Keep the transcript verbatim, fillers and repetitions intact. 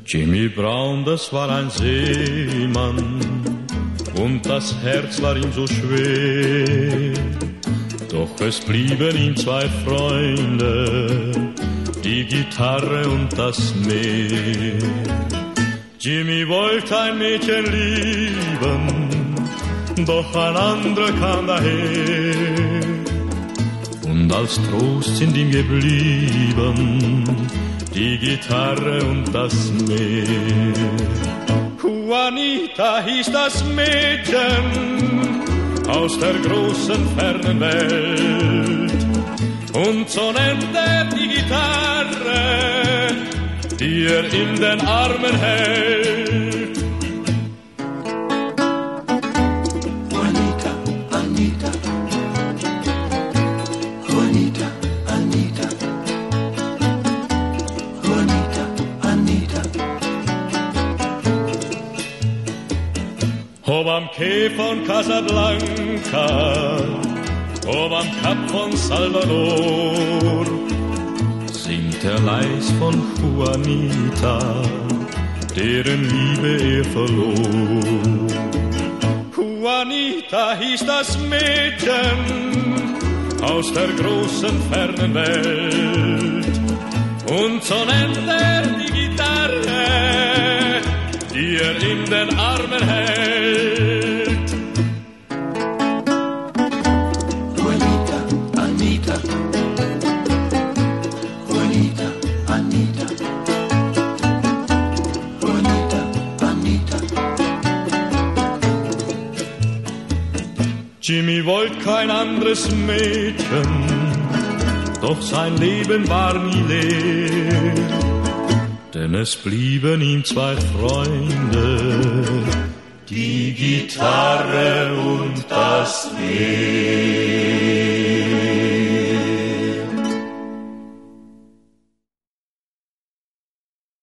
Jimmy Brown, das war ein Seemann und das Herz war ihm so schwer. Doch es blieben ihm zwei Freunde, die Gitarre und das Meer. Jimmy wollte ein Mädchen lieben, doch ein anderer kam daher. Und als Trost sind ihm geblieben die Gitarre und das Meer. Juanita hieß das Mädchen aus der großen fernen Welt. Und so nennt er die Gitarre, die er in den Armen hält. Juanita, Anita, Juanita, Anita, Juanita, Anita. Ob am Quai von Casablanca, ob am Kap von Salvador, singt er leis von Juanita, deren Liebe er verlor. Juanita hieß das Mädchen aus der großen fernen Welt. Und so nennt er die Gitarre, die er in den Armen hält. Juanita, Anita, Juanita, Anita, Juanita, Anita. Jimmy wollte kein anderes Mädchen, doch sein Leben war nie leer. Denn es blieben ihm zwei Freunde, die Gitarre und das Meer.